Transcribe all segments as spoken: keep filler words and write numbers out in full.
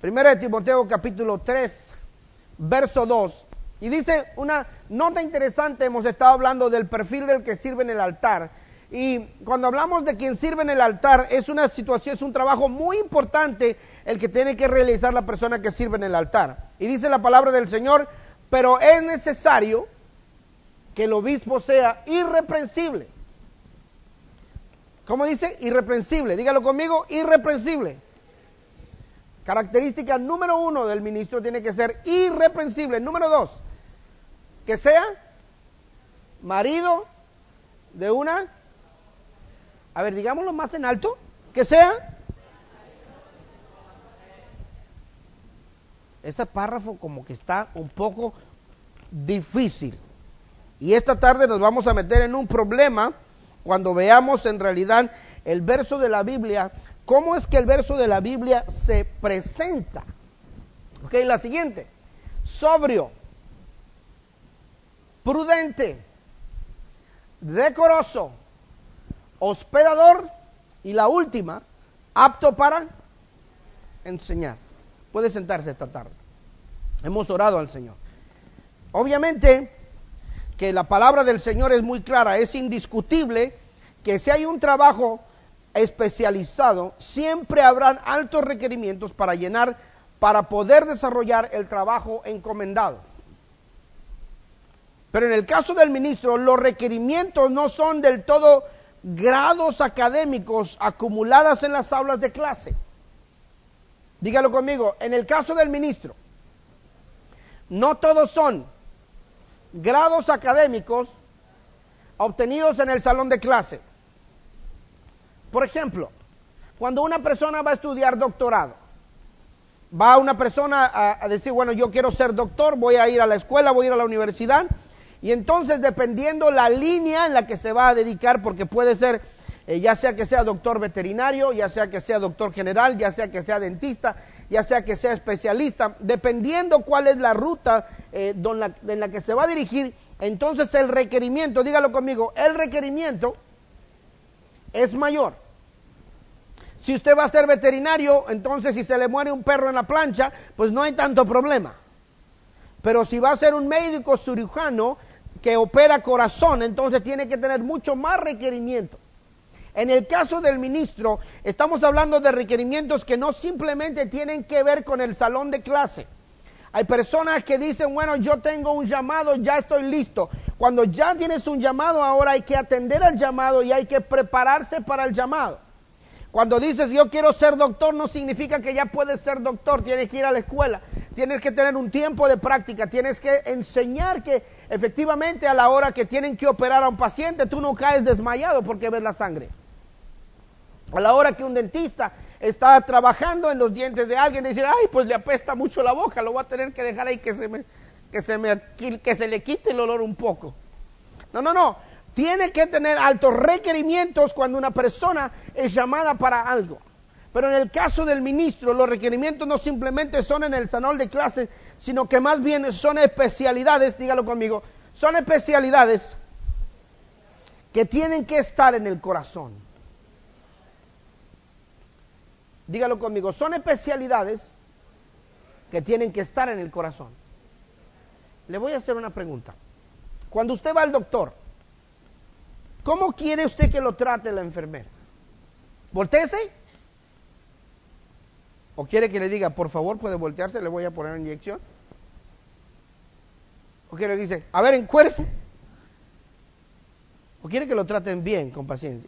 Primera de Timoteo capítulo tres, verso dos. Y dice una nota interesante, hemos estado hablando del perfil del que sirve en el altar. Y cuando hablamos de quien sirve en el altar, es una situación, es un trabajo muy importante el que tiene que realizar la persona que sirve en el altar. Y dice la palabra del Señor, pero es necesario que el obispo sea irreprensible. ¿Cómo dice? Irreprensible. Dígalo conmigo, irreprensible. Característica número uno del ministro tiene que ser irreprensible. Número dos, que sea marido de una, a ver, digámoslo más en alto, que sea, ese párrafo como que está un poco difícil. Y esta tarde nos vamos a meter en un problema cuando veamos en realidad el verso de la Biblia. ¿Cómo es que el verso de la Biblia se presenta? Ok, la siguiente. Sobrio, prudente, decoroso, hospedador y la última, apto para enseñar. Puede sentarse esta tarde. Hemos orado al Señor. Obviamente que la palabra del Señor es muy clara, es indiscutible que si hay un trabajo especializado, siempre habrán altos requerimientos para llenar, para poder desarrollar el trabajo encomendado. Pero en el caso del ministro, los requerimientos no son del todo grados académicos acumuladas en las aulas de clase. Dígalo conmigo, en el caso del ministro, no todos son grados académicos obtenidos en el salón de clase. Por ejemplo, cuando una persona va a estudiar doctorado, va una persona a, a decir, bueno, yo quiero ser doctor, voy a ir a la escuela, voy a ir a la universidad, y entonces dependiendo la línea en la que se va a dedicar, porque puede ser, eh, ya sea que sea doctor veterinario, ya sea que sea doctor general, ya sea que sea dentista, ya sea que sea especialista, dependiendo cuál es la ruta eh, don la, en la que se va a dirigir, entonces el requerimiento, dígalo conmigo, el requerimiento es mayor. Si usted va a ser veterinario, entonces si se le muere un perro en la plancha, pues no hay tanto problema. Pero si va a ser un médico cirujano que opera corazón, entonces tiene que tener mucho más requerimiento. En el caso del ministro, estamos hablando de requerimientos que no simplemente tienen que ver con el salón de clase. Hay personas que dicen, bueno, yo tengo un llamado, ya estoy listo. Cuando ya tienes un llamado, ahora hay que atender al llamado y hay que prepararse para el llamado. Cuando dices yo quiero ser doctor, no significa que ya puedes ser doctor, tienes que ir a la escuela, tienes que tener un tiempo de práctica, tienes que enseñar que efectivamente a la hora que tienen que operar a un paciente, tú no caes desmayado porque ves la sangre. A la hora que un dentista está trabajando en los dientes de alguien, decir, ay, pues le apesta mucho la boca, lo voy a tener que dejar ahí que se me, que se me, que se le quite el olor un poco. No, no, no. Tiene que tener altos requerimientos cuando una persona es llamada para algo. Pero en el caso del ministro, los requerimientos no simplemente son en el salón de clases, sino que más bien son especialidades, dígalo conmigo, son especialidades que tienen que estar en el corazón. Dígalo conmigo, son especialidades que tienen que estar en el corazón. Le voy a hacer una pregunta. Cuando usted va al doctor, ¿cómo quiere usted que lo trate la enfermera? ¿Voltéese? ¿O quiere que le diga, por favor, puede voltearse, le voy a poner una inyección? ¿O quiere que dice, a ver, encuérese? ¿O quiere que lo traten bien, con paciencia?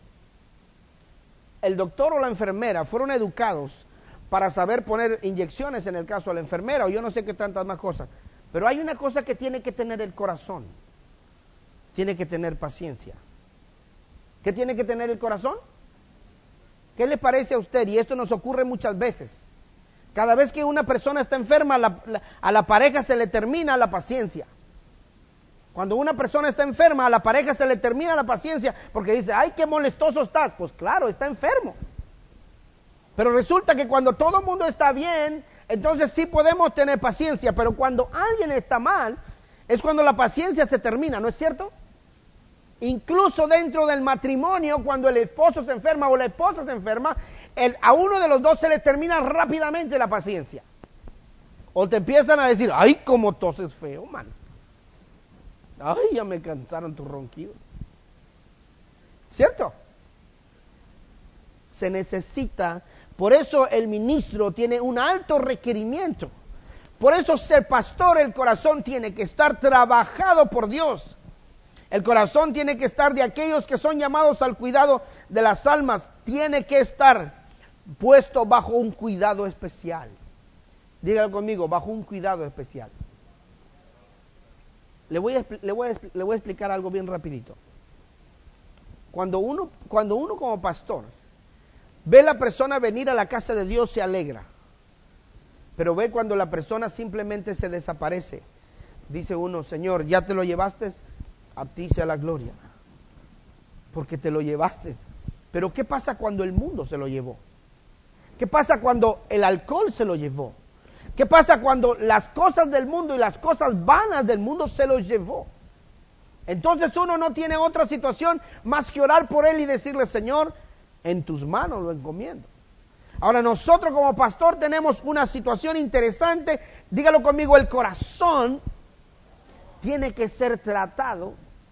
El doctor o la enfermera fueron educados para saber poner inyecciones en el caso de la enfermera, o yo no sé qué tantas más cosas. Pero hay una cosa que tiene que tener el corazón. Tiene que tener paciencia. ¿Qué tiene que tener el corazón? ¿Qué le parece a usted? Y esto nos ocurre muchas veces. Cada vez que una persona está enferma, la, la, a la pareja se le termina la paciencia. Cuando una persona está enferma, a la pareja se le termina la paciencia porque dice, ay, qué molestoso estás. Pues claro, está enfermo. Pero resulta que cuando todo el mundo está bien, entonces sí podemos tener paciencia, pero cuando alguien está mal, es cuando la paciencia se termina, ¿no es cierto? Incluso dentro del matrimonio, cuando el esposo se enferma o la esposa se enferma, el, a uno de los dos se le termina rápidamente la paciencia. O te empiezan a decir, ay, como toses feo, man. Ay, ya me cansaron tus ronquidos. ¿Cierto? Se necesita, por eso el ministro tiene un alto requerimiento. Por eso ser pastor, el corazón tiene que estar trabajado por Dios. El corazón tiene que estar de aquellos que son llamados al cuidado de las almas. Tiene que estar puesto bajo un cuidado especial. Dígalo conmigo, bajo un cuidado especial. Le voy a, le voy a, le voy a explicar algo bien rapidito. Cuando uno, cuando uno como pastor ve a la persona venir a la casa de Dios, se alegra. Pero ve cuando la persona simplemente se desaparece. Dice uno, Señor, ¿ya te lo llevaste? A ti sea la gloria, porque te lo llevaste. Pero ¿qué pasa cuando el mundo se lo llevó? ¿Qué pasa cuando el alcohol se lo llevó? ¿Qué pasa cuando las cosas del mundo y las cosas vanas del mundo se los llevó? Entonces uno no tiene otra situación más que orar por él y decirle, Señor, en tus manos lo encomiendo. Ahora nosotros como pastor tenemos una situación interesante. Dígalo conmigo, el corazón tiene que ser tratado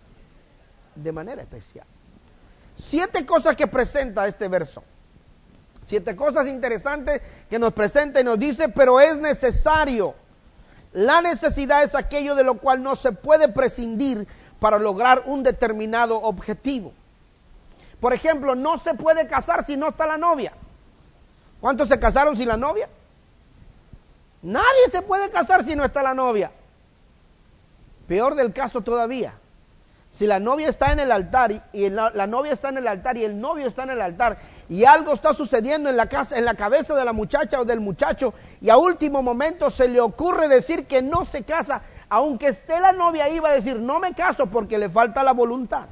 de manera especial. Siete cosas que presenta este verso. Siete cosas interesantes que nos presenta y nos dice, pero es necesario. La necesidad es aquello de lo cual no se puede prescindir para lograr un determinado objetivo. Por ejemplo, no se puede casar si no está la novia. ¿Cuántos se casaron sin la novia? Nadie se puede casar si no está la novia. Peor del caso todavía, si la novia está en el altar y, y la, la novia está en el altar y el novio está en el altar y algo está sucediendo en la casa, en la cabeza de la muchacha o del muchacho y a último momento se le ocurre decir que no se casa, aunque esté la novia ahí va a decir no me caso porque le falta la voluntad.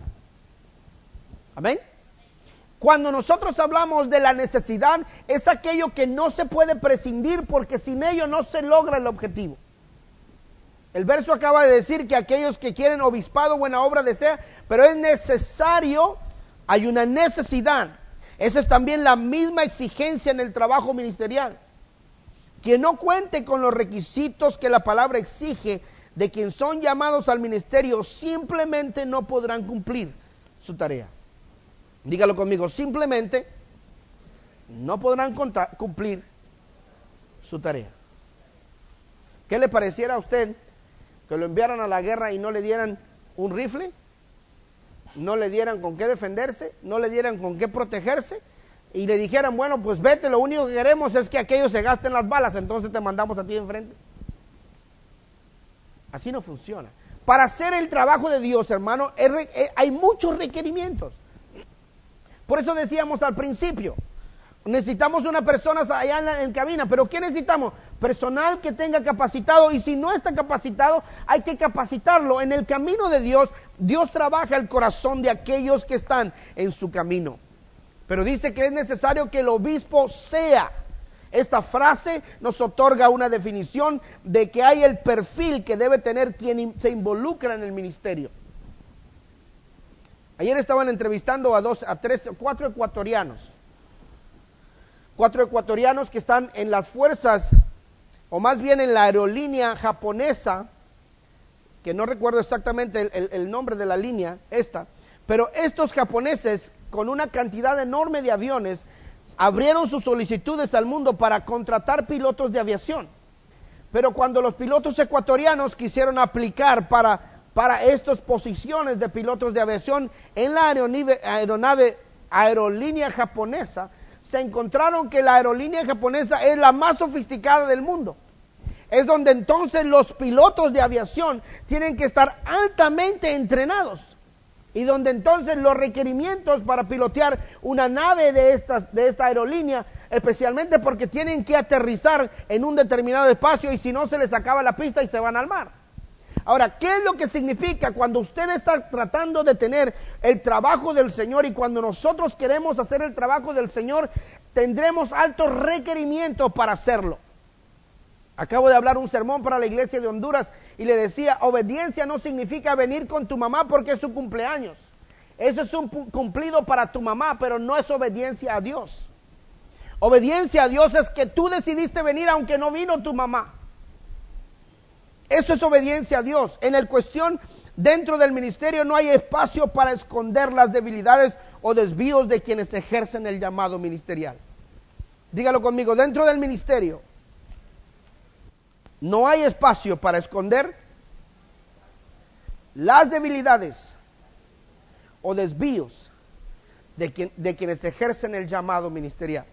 Amén. Cuando nosotros hablamos de la necesidad, es aquello que no se puede prescindir porque sin ello no se logra el objetivo. El verso acaba de decir que aquellos que quieren obispado, buena obra desea, pero es necesario, hay una necesidad. Esa es también la misma exigencia en el trabajo ministerial. Quien no cuente con los requisitos que la palabra exige de quien son llamados al ministerio, simplemente no podrán cumplir su tarea. Dígalo conmigo, simplemente no podrán contar, cumplir su tarea. ¿Qué le pareciera a usted que lo enviaran a la guerra y no le dieran un rifle? No le dieran con qué defenderse, no le dieran con qué protegerse y le dijeran, bueno, pues vete, lo único que queremos es que aquellos se gasten las balas, entonces te mandamos a ti enfrente. Así no funciona. Para hacer el trabajo de Dios, hermano, hay muchos requerimientos. Por eso decíamos al principio, necesitamos una persona allá en, la, en cabina, pero ¿qué necesitamos? Personal que tenga capacitado, y si no está capacitado, hay que capacitarlo. En el camino de Dios, Dios trabaja el corazón de aquellos que están en su camino. Pero dice que es necesario que el obispo sea. Esta frase nos otorga una definición de que hay el perfil que debe tener quien se involucra en el ministerio. Ayer estaban entrevistando a dos, a tres, cuatro ecuatorianos. Cuatro ecuatorianos que están en las fuerzas, o más bien en la aerolínea japonesa, que no recuerdo exactamente el, el, el nombre de la línea, esta, pero estos japoneses, con una cantidad enorme de aviones, abrieron sus solicitudes al mundo para contratar pilotos de aviación. Pero cuando los pilotos ecuatorianos quisieron aplicar para... para estas posiciones de pilotos de aviación en la aeronave, aeronave aerolínea japonesa, se encontraron que la aerolínea japonesa es la más sofisticada del mundo. Es donde entonces los pilotos de aviación tienen que estar altamente entrenados. Y donde entonces los requerimientos para pilotear una nave de, estas, de esta aerolínea, especialmente porque tienen que aterrizar en un determinado espacio y si no se les acaba la pista y se van al mar. Ahora, ¿qué es lo que significa cuando usted está tratando de tener el trabajo del Señor y cuando nosotros queremos hacer el trabajo del Señor, tendremos altos requerimientos para hacerlo? Acabo de hablar un sermón para la iglesia de Honduras y le decía, obediencia no significa venir con tu mamá porque es su cumpleaños. Eso es un cumplido para tu mamá, pero no es obediencia a Dios. Obediencia a Dios es que tú decidiste venir aunque no vino tu mamá. Eso es obediencia a Dios. En el cuestión, dentro del ministerio no hay espacio para esconder las debilidades o desvíos de quienes ejercen el llamado ministerial. Dígalo conmigo, dentro del ministerio no hay espacio para esconder las debilidades o desvíos de, quien, de quienes ejercen el llamado ministerial.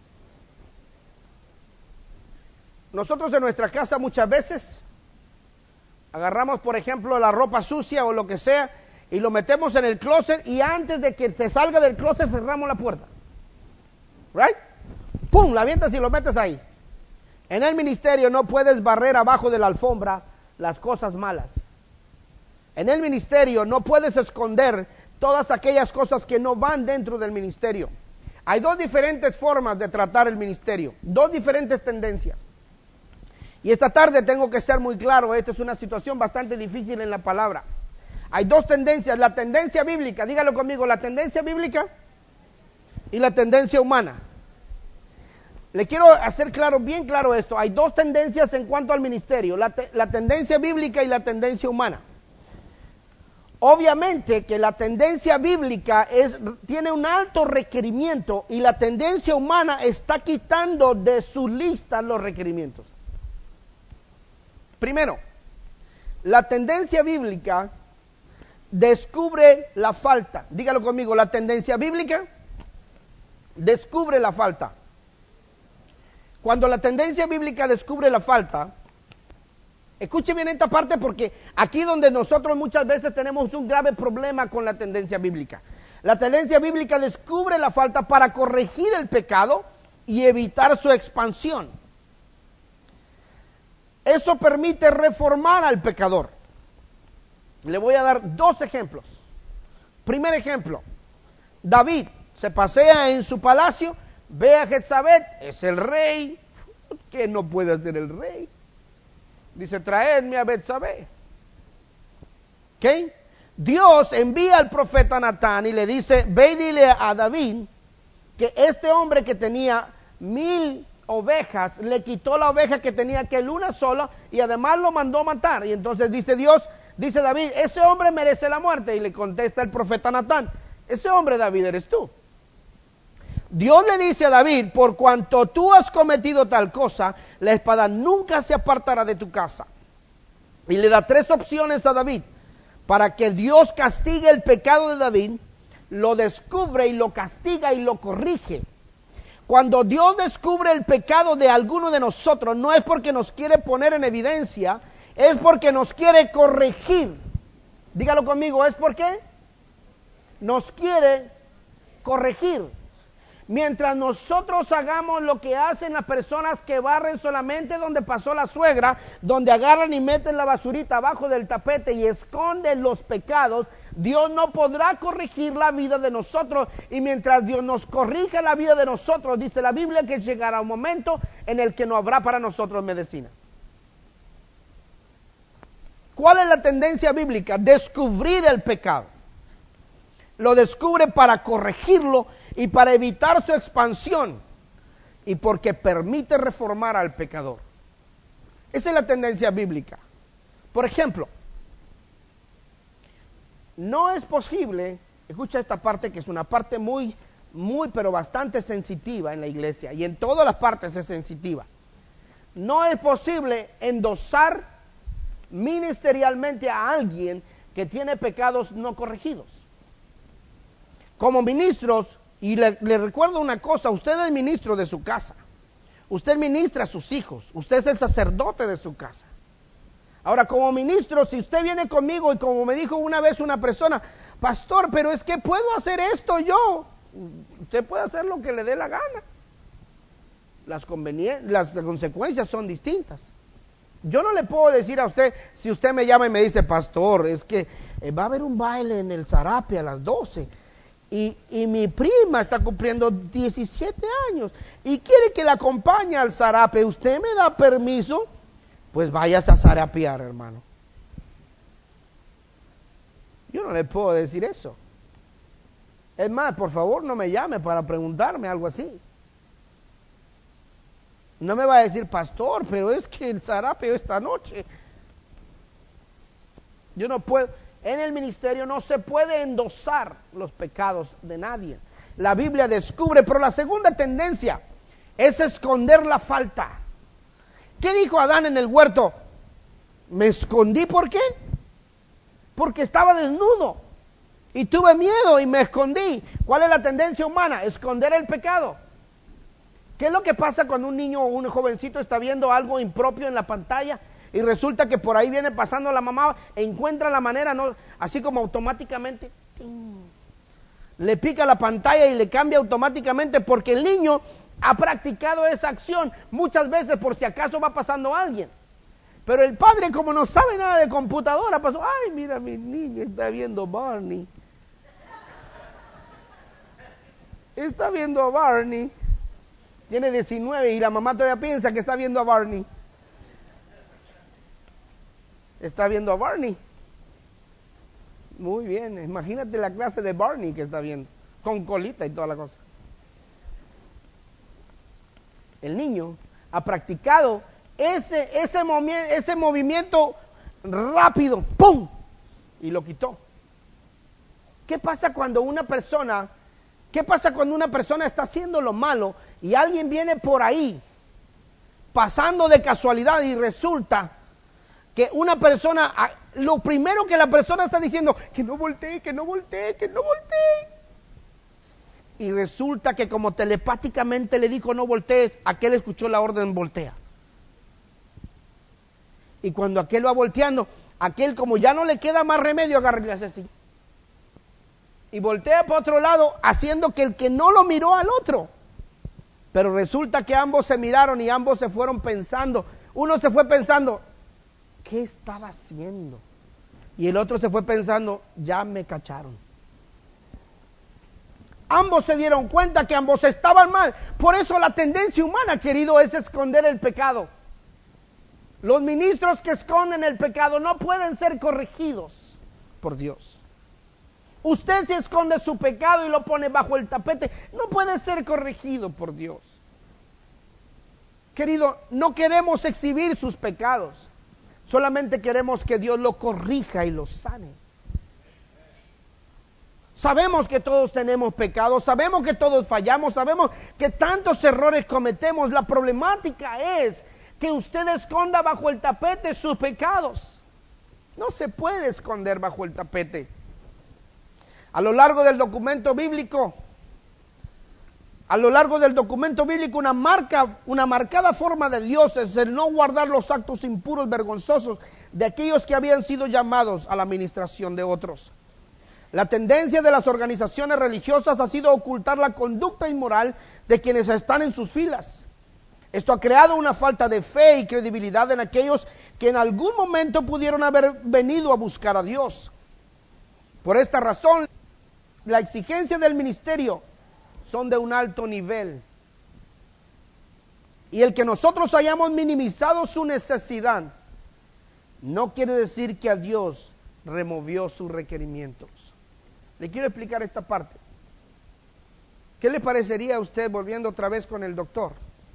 Nosotros en nuestra casa muchas veces agarramos, por ejemplo, la ropa sucia o lo que sea y lo metemos en el closet y antes de que se salga del closet cerramos la puerta. Right? ¡Pum! La avientas y lo metes ahí. En el ministerio no puedes barrer abajo de la alfombra las cosas malas. En el ministerio no puedes esconder todas aquellas cosas que no van dentro del ministerio. Hay dos diferentes formas de tratar el ministerio, dos diferentes tendencias. Y esta tarde tengo que ser muy claro, esta es una situación bastante difícil en la palabra. Hay dos tendencias, la tendencia bíblica, dígalo conmigo, la tendencia bíblica y la tendencia humana. Le quiero hacer claro, bien claro esto, hay dos tendencias en cuanto al ministerio, la, te, la tendencia bíblica y la tendencia humana. Obviamente que la tendencia bíblica es, tiene un alto requerimiento y la tendencia humana está quitando de su lista los requerimientos. Primero, la tendencia bíblica descubre la falta. Dígalo conmigo, la tendencia bíblica descubre la falta. Cuando la tendencia bíblica descubre la falta, escuche bien esta parte porque aquí donde nosotros muchas veces tenemos un grave problema con la tendencia bíblica. La tendencia bíblica descubre la falta para corregir el pecado y evitar su expansión. Eso permite reformar al pecador. Le voy a dar dos ejemplos. Primer ejemplo, David se pasea en su palacio, ve a Jezabel, es el rey. ¿Qué no puede hacer el rey? Dice, traedme a Betsabé. ¿Ok? Dios envía al profeta Natán y le dice, ve y dile a David que este hombre que tenía mil ovejas, le quitó la oveja que tenía que él una sola y además lo mandó matar. Y entonces dice Dios, dice David, ese hombre merece la muerte. Y le contesta el profeta Natán, ese hombre David eres tú. Dios le dice a David, por cuanto tú has cometido tal cosa, la espada nunca se apartará de tu casa. Y le da tres opciones a David, para que Dios castigue el pecado de David, lo descubre y lo castiga y lo corrige. Cuando Dios descubre el pecado de alguno de nosotros, no es porque nos quiere poner en evidencia, es porque nos quiere corregir. Dígalo conmigo, ¿es por qué? Nos quiere corregir. Mientras nosotros hagamos lo que hacen las personas que barren solamente donde pasó la suegra, donde agarran y meten la basurita abajo del tapete y esconden los pecados, Dios no podrá corregir la vida de nosotros. Y mientras Dios nos corrija la vida de nosotros, dice la Biblia que llegará un momento en el que no habrá para nosotros medicina. ¿Cuál es la tendencia bíblica? Descubrir el pecado. Lo descubre para corregirlo y para evitar su expansión y porque permite reformar al pecador. Esa es la tendencia bíblica. Por ejemplo, no es posible, escucha esta parte que es una parte muy, muy pero bastante sensitiva en la iglesia y en todas las partes es sensitiva. No es posible endosar ministerialmente a alguien que tiene pecados no corregidos. Como ministros, y le, le recuerdo una cosa, usted es ministro de su casa, usted ministra a sus hijos, usted es el sacerdote de su casa. Ahora, como ministro, si usted viene conmigo y como me dijo una vez una persona, pastor, pero es que puedo hacer esto yo, usted puede hacer lo que le dé la gana. Las, convenien- las consecuencias son distintas. Yo no le puedo decir a usted, si usted me llama y me dice, pastor, es que eh, va a haber un baile en el Zarape a las doce. Y, y mi prima está cumpliendo diecisiete años y quiere que la acompañe al zarape. ¿Usted me da permiso? Pues váyase a zarapear, hermano. Yo no le puedo decir eso. Es más, por favor, no me llame para preguntarme algo así. No me va a decir, pastor, pero es que el zarapeo esta noche. Yo no puedo, en el ministerio no se puede endosar los pecados de nadie. La Biblia descubre, pero la segunda tendencia es esconder la falta. ¿Qué dijo Adán en el huerto? Me escondí, ¿por qué? Porque estaba desnudo y tuve miedo y me escondí. ¿Cuál es la tendencia humana? Esconder el pecado. ¿Qué es lo que pasa cuando un niño o un jovencito está viendo algo impropio en la pantalla y resulta que por ahí viene pasando la mamá e encuentra la manera, no, así como automáticamente, le pica la pantalla y le cambia automáticamente porque el niño ha practicado esa acción muchas veces por si acaso va pasando alguien? Pero el padre, como no sabe nada de computadora, pasó, ay, mira, mi niño está viendo Barney. Está viendo a Barney. Tiene diecinueve y la mamá todavía piensa que está viendo a Barney. Está viendo a Barney. Muy bien, imagínate la clase de Barney que está viendo, con colita y toda la cosa. El niño ha practicado ese, ese, movi- ese movimiento rápido, ¡pum! Y lo quitó. ¿Qué pasa cuando una persona, qué pasa cuando una persona está haciendo lo malo y alguien viene por ahí, pasando de casualidad y resulta que una persona, lo primero que la persona está diciendo, que no voltee, que no voltee, que no voltee. Y resulta que como telepáticamente le dijo no voltees, aquel escuchó la orden voltea. Y cuando aquel va volteando, aquel como ya no le queda más remedio, agarra y le hace así. Y voltea para otro lado, haciendo que el que no lo miró al otro. Pero resulta que ambos se miraron y ambos se fueron pensando. Uno se fue pensando, ¿qué estaba haciendo? Y el otro se fue pensando, ya me cacharon. Ambos se dieron cuenta que ambos estaban mal. Por eso la tendencia humana, querido, es esconder el pecado. Los ministros que esconden el pecado no pueden ser corregidos por Dios. Usted si esconde su pecado y lo pone bajo el tapete, no puede ser corregido por Dios. Querido, no queremos exhibir sus pecados. Solamente queremos que Dios lo corrija y lo sane. Sabemos que todos tenemos pecados, sabemos que todos fallamos, sabemos que tantos errores cometemos. La problemática es que usted esconda bajo el tapete sus pecados. No se puede esconder bajo el tapete. A lo largo del documento bíblico, a lo largo del documento bíblico, una marca, una marcada forma de Dios es el no guardar los actos impuros, vergonzosos de aquellos que habían sido llamados a la administración de otros. La tendencia de las organizaciones religiosas ha sido ocultar la conducta inmoral de quienes están en sus filas. Esto ha creado una falta de fe y credibilidad en aquellos que en algún momento pudieron haber venido a buscar a Dios. Por esta razón, la exigencia del ministerio son de un alto nivel. Y el que nosotros hayamos minimizado su necesidad, no quiere decir que a Dios removió sus requerimientos. Le quiero explicar esta parte. ¿Qué le parecería a usted, volviendo otra vez con el doctor?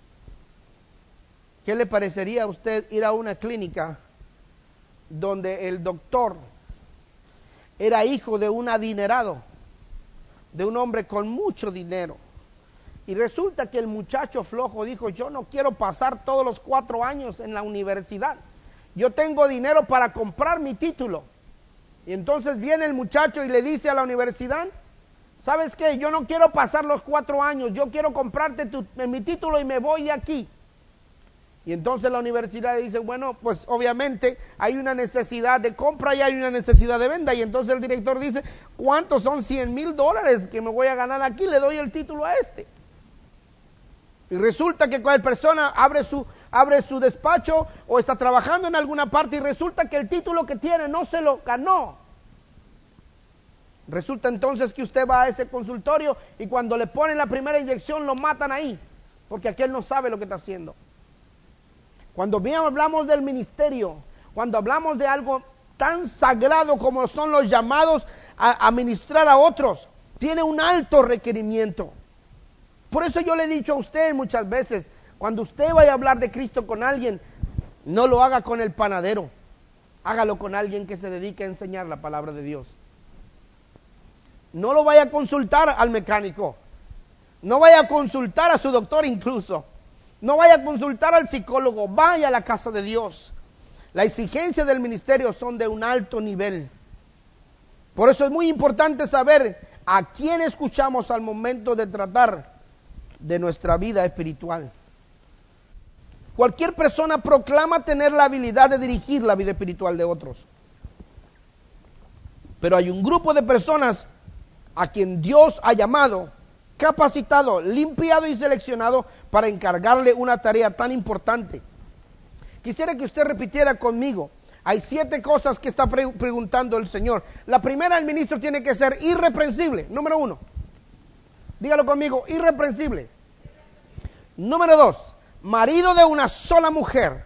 ¿Qué le parecería a usted ir a una clínica donde el doctor era hijo de un adinerado, de un hombre con mucho dinero? Y resulta que el muchacho flojo dijo, yo no quiero pasar todos los cuatro años en la universidad. Yo tengo dinero para comprar mi título. Y entonces viene el muchacho y le dice a la universidad, ¿sabes qué? Yo no quiero pasar los cuatro años, yo quiero comprarte tu, mi título y me voy de aquí. Y entonces la universidad dice, bueno, pues obviamente hay una necesidad de compra y hay una necesidad de venta. Y entonces el director dice, ¿cuántos son cien mil dólares que me voy a ganar aquí? Le doy el título a este. Y resulta que cualquier persona abre su, abre su despacho o está trabajando en alguna parte y resulta que el título que tiene no se lo ganó. Resulta entonces que usted va a ese consultorio y cuando le ponen la primera inyección lo matan ahí, porque aquel no sabe lo que está haciendo. Cuando bien hablamos del ministerio, cuando hablamos de algo tan sagrado como son los llamados a, a ministrar a otros, tiene un alto requerimiento. Por eso yo le he dicho a usted muchas veces, cuando usted vaya a hablar de Cristo con alguien, no lo haga con el panadero, hágalo con alguien que se dedique a enseñar la palabra de Dios. No lo vaya a consultar al mecánico, no vaya a consultar a su doctor incluso, no vaya a consultar al psicólogo, vaya a la casa de Dios. Las exigencias del ministerio son de un alto nivel. Por eso es muy importante saber a quién escuchamos al momento de tratar de nuestra vida espiritual. Cualquier persona proclama tener la habilidad de dirigir la vida espiritual de otros. Pero hay un grupo de personas a quien Dios ha llamado, capacitado, limpiado y seleccionado para encargarle una tarea tan importante. Quisiera que usted repitiera conmigo. Hay siete cosas que está pre- preguntando el Señor. La primera, el ministro tiene que ser irreprensible. Número uno. Dígalo conmigo, irreprensible. Número dos, marido de una sola mujer.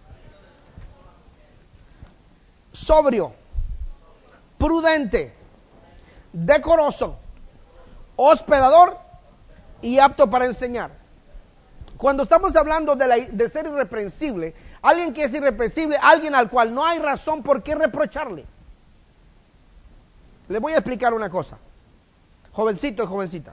Sobrio, prudente, decoroso, hospedador y apto para enseñar. Cuando estamos hablando de, la, de ser irreprensible, alguien que es irreprensible, alguien al cual no hay razón por qué reprocharle. Le voy a explicar una cosa, jovencito y jovencita.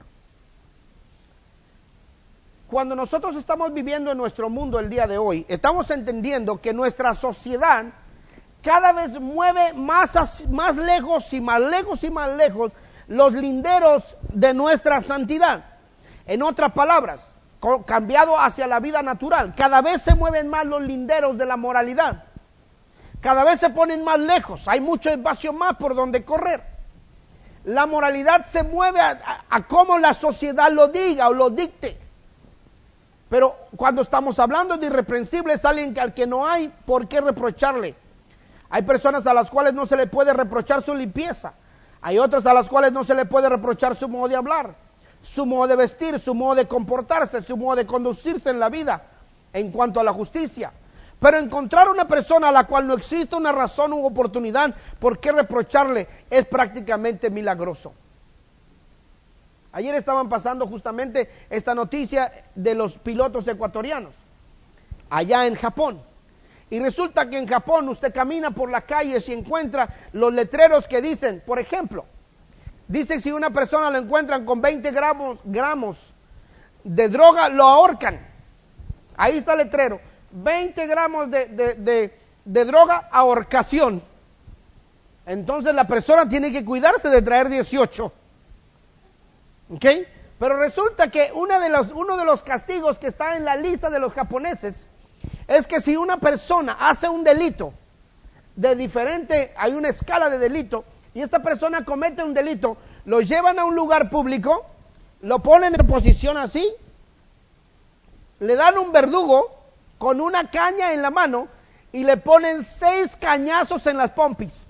Cuando nosotros estamos viviendo en nuestro mundo el día de hoy, estamos entendiendo que nuestra sociedad cada vez mueve más, más lejos y más lejos y más lejos los linderos de nuestra santidad. En otras palabras, cambiado hacia la vida natural, cada vez se mueven más los linderos de la moralidad. Cada vez se ponen más lejos, hay mucho espacio más por donde correr. La moralidad se mueve a, a, a cómo la sociedad lo diga o lo dicte. Pero cuando estamos hablando de irreprensible es alguien que, al que no hay por qué reprocharle. Hay personas a las cuales no se le puede reprochar su limpieza. Hay otras a las cuales no se le puede reprochar su modo de hablar, su modo de vestir, su modo de comportarse, su modo de conducirse en la vida en cuanto a la justicia. Pero encontrar una persona a la cual no existe una razón u oportunidad por qué reprocharle es prácticamente milagroso. Ayer estaban pasando justamente esta noticia de los pilotos ecuatorianos allá en Japón. Y resulta que en Japón usted camina por la calle y encuentra los letreros que dicen, por ejemplo, dice si una persona lo encuentran con veinte gramos, gramos de droga, lo ahorcan. Ahí está el letrero, veinte gramos de, de, de, de droga, ahorcación. Entonces la persona tiene que cuidarse de traer dieciocho. ¿Ok? Pero resulta que uno de los, uno de los castigos que está en la lista de los japoneses es que si una persona hace un delito de diferente, hay una escala de delito, y esta persona comete un delito, lo llevan a un lugar público, lo ponen en posición así, le dan un verdugo con una caña en la mano y le ponen seis cañazos en las pompis.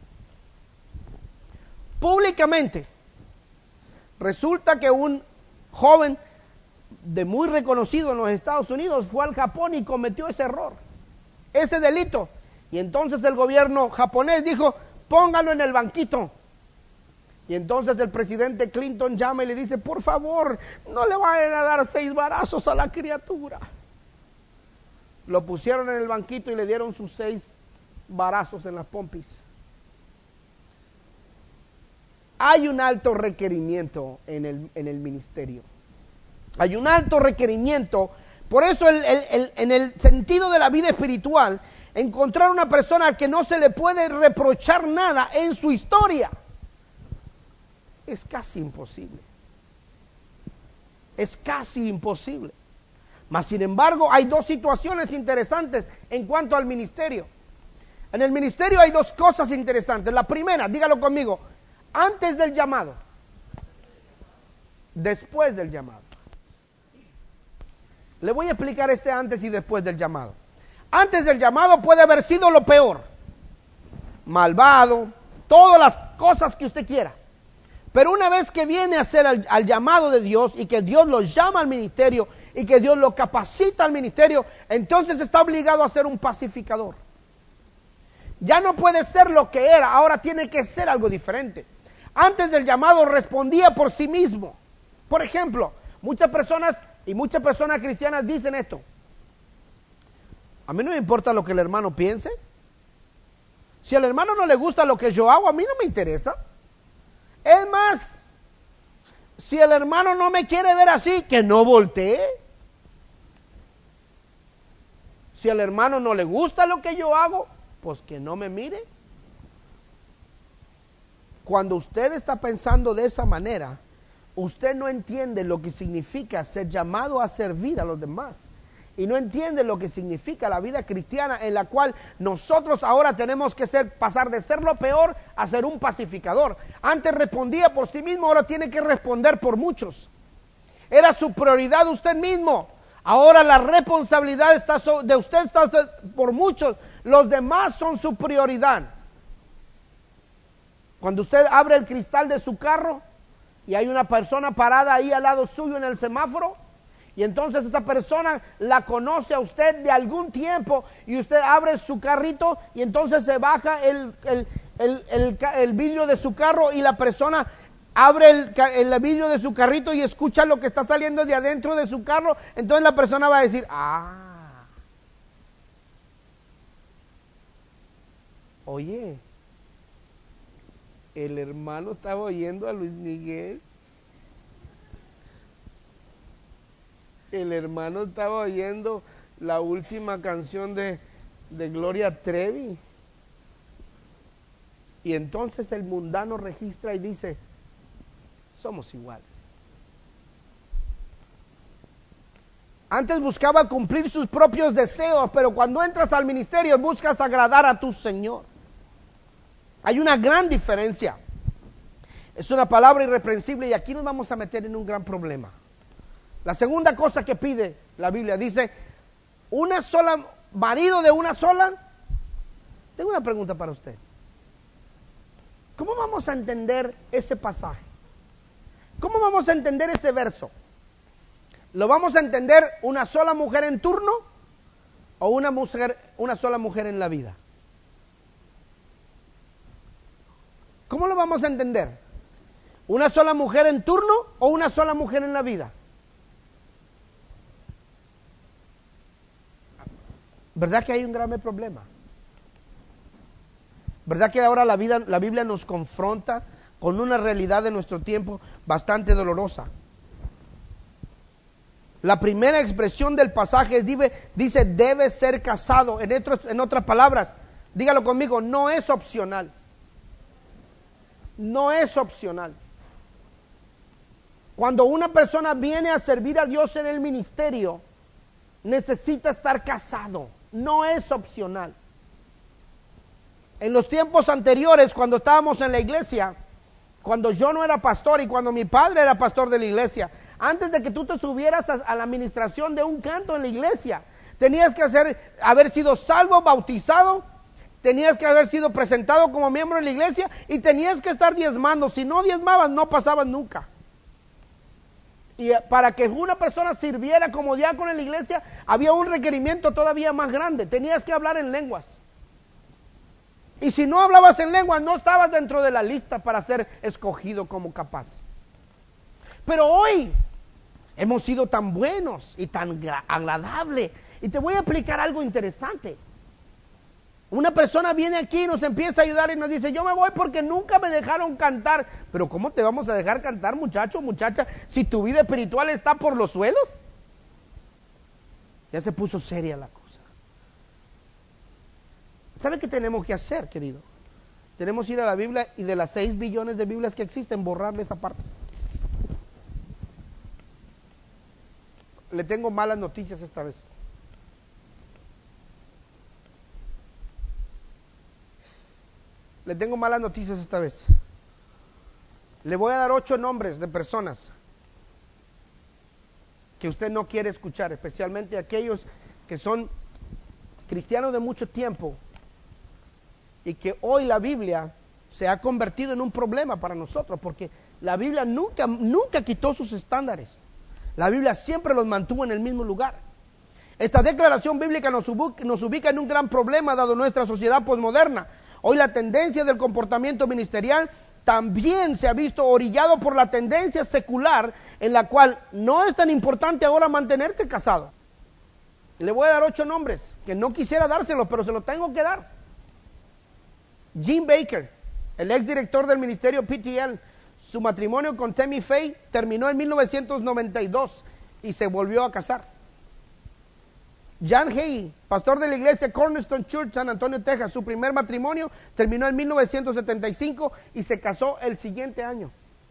Públicamente. Resulta que un joven de muy reconocido en los Estados Unidos fue al Japón y cometió ese error, ese delito. Y entonces el gobierno japonés dijo, póngalo en el banquito. Y entonces el presidente Clinton llama y le dice, por favor, no le vayan a dar seis varazos a la criatura. Lo pusieron en el banquito y le dieron sus seis varazos en las pompis. Hay un alto requerimiento en el, en el ministerio. Hay un alto requerimiento. Por eso el, el, el, en el sentido de la vida espiritual, encontrar una persona que no se le puede reprochar nada en su historia es casi imposible. Es casi imposible. Mas sin embargo hay dos situaciones interesantes en cuanto al ministerio. En el ministerio hay dos cosas interesantes. La primera, dígalo conmigo, antes del llamado, después del llamado. Le voy a explicar este antes y después del llamado. Antes del llamado puede haber sido lo peor, malvado, todas las cosas que usted quiera. Pero una vez que viene a hacer al, al llamado de Dios y que Dios lo llama al ministerio y que Dios lo capacita al ministerio, entonces está obligado a ser un pacificador. Ya no puede ser lo que era, ahora tiene que ser algo diferente. antes del llamado respondía por sí mismo. Por ejemplo, muchas personas y muchas personas cristianas dicen esto: a mí no me importa lo que el hermano piense. Si al hermano no le gusta lo que yo hago, a mí no me interesa. Es más, si el hermano no me quiere ver así, que no voltee. Si al hermano no le gusta lo que yo hago, pues que no me mire. Cuando usted está pensando de esa manera, usted no entiende lo que significa ser llamado a servir a los demás. Y no entiende lo que significa la vida cristiana, en la cual nosotros ahora tenemos que ser, pasar de ser lo peor a ser un pacificador. Antes respondía por sí mismo, ahora tiene que responder por muchos. Era su prioridad usted mismo. Ahora la responsabilidad está so, de usted está so, por muchos. Los demás son su prioridad. Cuando usted abre el cristal de su carro y hay una persona parada ahí al lado suyo en el semáforo, y entonces esa persona la conoce a usted de algún tiempo, y usted abre su carrito y entonces se baja el, el, el, el, el vidrio de su carro, y la persona abre el, el vidrio de su carrito y escucha lo que está saliendo de adentro de su carro. Entonces la persona va a decir: ah, oye, el hermano estaba oyendo a Luis Miguel. El hermano estaba oyendo la última canción de, de Gloria Trevi. Y entonces el mundano registra y dice: somos iguales. Antes buscaba cumplir sus propios deseos, pero cuando entras al ministerio buscas agradar a tu Señor. Hay una gran diferencia. Es una palabra irreprensible, y aquí nos vamos a meter en un gran problema. La segunda cosa que pide la Biblia dice: una sola, marido de una sola. Tengo una pregunta para usted. ¿Cómo vamos a entender ese pasaje? ¿Cómo vamos a entender ese verso? ¿Lo vamos a entender una sola mujer en turno o una mujer, una sola mujer en la vida? ¿Cómo lo vamos a entender? ¿Una sola mujer en turno o una sola mujer en la vida? ¿Verdad que hay un grave problema? ¿Verdad que ahora la vida, la Biblia nos confronta con una realidad de nuestro tiempo bastante dolorosa? La primera expresión del pasaje dice, dice debe ser casado. En, otros, en otras palabras, dígalo conmigo, no es opcional. No es opcional. Cuando una persona viene a servir a Dios en el ministerio, necesita estar casado. No es opcional. En los tiempos anteriores, cuando estábamos en la iglesia, cuando yo no era pastor y cuando mi padre era pastor de la iglesia, antes de que tú te subieras a, a la administración de un canto en la iglesia, tenías que hacer, haber sido salvo, bautizado, tenías que haber sido presentado como miembro de la iglesia y tenías que estar diezmando. Si no diezmabas, no pasabas nunca. Y para que una persona sirviera como diácono en la iglesia, había un requerimiento todavía más grande. Tenías que hablar en lenguas. Y si no hablabas en lenguas, no estabas dentro de la lista para ser escogido como capaz. Pero hoy hemos sido tan buenos y tan agradables. Y te voy a explicar algo interesante. Una persona viene aquí y nos empieza a ayudar y nos dice: yo me voy porque nunca me dejaron cantar. Pero ¿cómo te vamos a dejar cantar, muchacho, muchacha, si tu vida espiritual está por los suelos? Ya se puso seria la cosa. ¿Sabe qué tenemos que hacer, querido? Tenemos que ir a la Biblia y de las seis billones de Biblias que existen, borrarle esa parte. Le tengo malas noticias esta vez. Le tengo malas noticias esta vez. Le voy a dar ocho nombres de personas que usted no quiere escuchar, especialmente aquellos que son cristianos de mucho tiempo y que hoy la Biblia se ha convertido en un problema para nosotros, porque la Biblia nunca, nunca quitó sus estándares. La Biblia siempre los mantuvo en el mismo lugar. Esta declaración bíblica nos ubica, nos ubica en un gran problema dado nuestra sociedad posmoderna. Hoy la tendencia del comportamiento ministerial también se ha visto orillado por la tendencia secular en la cual no es tan importante ahora mantenerse casado. Le voy a dar ocho nombres, que no quisiera dárselos, pero se los tengo que dar. Jim Baker, el exdirector del ministerio P T L, su matrimonio con Tammy Faye terminó en mil novecientos noventa y dos y se volvió a casar. Jan Hagee, pastor de la iglesia Cornerstone Church, San Antonio, Texas, su primer matrimonio terminó en mil novecientos setenta y cinco y se casó el siguiente año.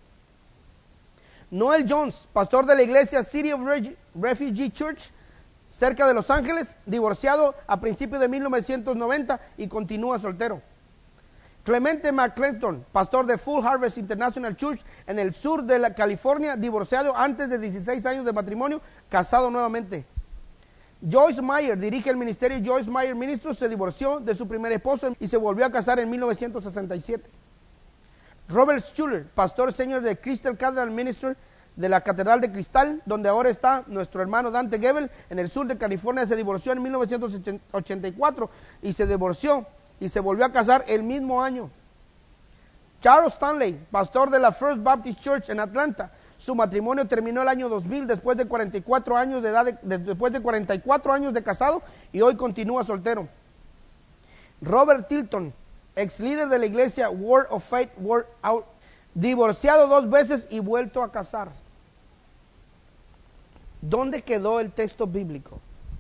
Noel Jones, pastor de la iglesia City of Refugee Church, cerca de Los Ángeles, divorciado a principios de mil novecientos noventa y continúa soltero. Clemente McClinton, pastor de Full Harvest International Church en el sur de la California, divorciado antes de dieciséis años de matrimonio, casado nuevamente. Joyce Meyer dirige el ministerio Joyce Meyer Ministries, se divorció de su primer esposo y se volvió a casar en mil novecientos sesenta y siete. Robert Schuller, pastor senior de Crystal Cathedral Ministry de la Catedral de Cristal, donde ahora está nuestro hermano Dante Gebel, en el sur de California, se divorció en mil novecientos ochenta y cuatro y se divorció y se volvió a casar el mismo año. Charles Stanley, pastor de la First Baptist Church en Atlanta, su matrimonio terminó el año dos mil después de cuarenta y cuatro años de edad, de, de, después de cuarenta y cuatro años de casado, y hoy continúa soltero. Robert Tilton, ex líder de la iglesia Word of Faith, Word Out, divorciado dos veces y vuelto a casar. ¿Dónde quedó el texto bíblico?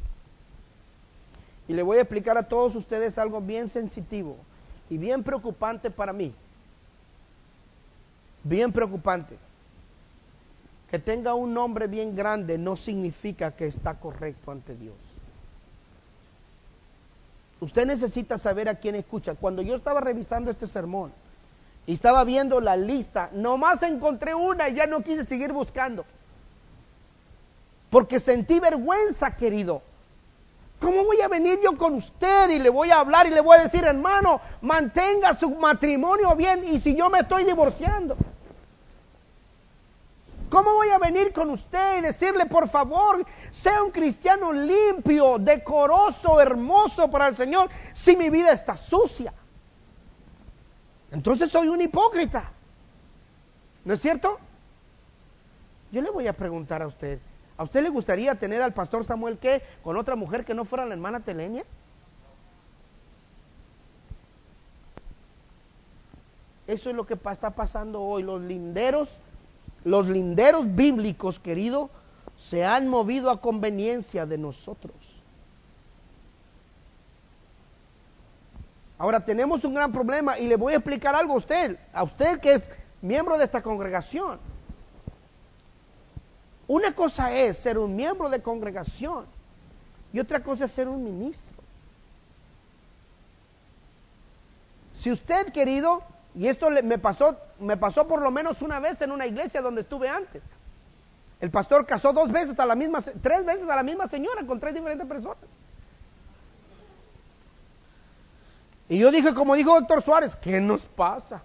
Y le voy a explicar a todos ustedes algo bien sensitivo y bien preocupante para mí. Bien preocupante. Que tenga un nombre bien grande no significa que está correcto ante Dios. Usted necesita saber a quién escucha. Cuando yo estaba revisando este sermón y estaba viendo la lista, nomás encontré una y ya no quise seguir buscando. Porque sentí vergüenza, querido. ¿Cómo voy a venir yo con usted y le voy a hablar y le voy a decir, hermano, mantenga su matrimonio bien, y si yo me estoy divorciando? ¿Cómo voy a venir con usted y decirle, por favor, sea un cristiano limpio, decoroso, hermoso para el Señor, si mi vida está sucia? Entonces soy un hipócrita. ¿No es cierto? Yo le voy a preguntar a usted, ¿a usted le gustaría tener al pastor Samuel qué con otra mujer que no fuera la hermana Telenia? Eso es lo que está pasando hoy. Los linderos Los linderos bíblicos, querido, se han movido a conveniencia de nosotros. Ahora tenemos un gran problema y le voy a explicar algo a usted, a usted que es miembro de esta congregación. Una cosa es ser un miembro de congregación y otra cosa es ser un ministro. Si usted, querido, y esto me pasó, me pasó por lo menos una vez en una iglesia donde estuve antes. El pastor casó dos veces a la misma, tres veces a la misma señora con tres diferentes personas. Y yo dije, como dijo doctor Suárez, ¿qué nos pasa?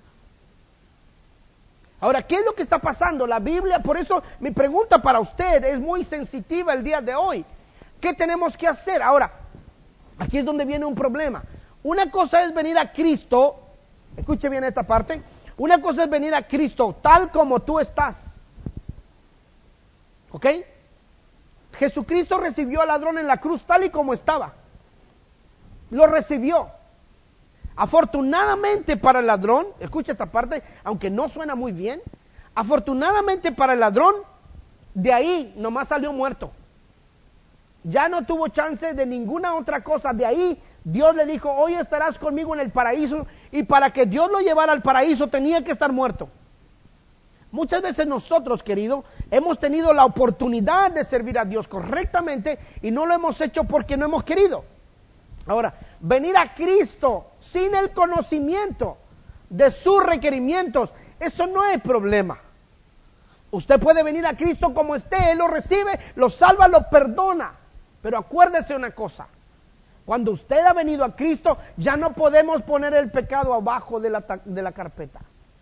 Ahora, ¿qué es lo que está pasando? La Biblia, por eso mi pregunta para usted es muy sensitiva el día de hoy. ¿Qué tenemos que hacer? Ahora, aquí es donde viene un problema. Una cosa es venir a Cristo. Escuche bien esta parte. Una cosa es venir a Cristo tal como tú estás. ¿Ok? Jesucristo recibió al ladrón en la cruz tal y como estaba. Lo recibió. Afortunadamente para el ladrón, escucha esta parte, aunque no suena muy bien, afortunadamente para el ladrón, de ahí nomás salió muerto. Ya no tuvo chance de ninguna otra cosa. De ahí Dios le dijo, hoy estarás conmigo en el paraíso, y para que Dios lo llevara al paraíso tenía que estar muerto. Muchas veces nosotros, querido, hemos tenido la oportunidad de servir a Dios correctamente y no lo hemos hecho porque no hemos querido. Ahora, venir a Cristo sin el conocimiento de sus requerimientos, eso no es problema. Usted puede venir a Cristo como esté, Él lo recibe, lo salva, lo perdona. Pero acuérdese una cosa. Cuando usted ha venido a Cristo, ya no podemos poner el pecado abajo de la, de la carpeta.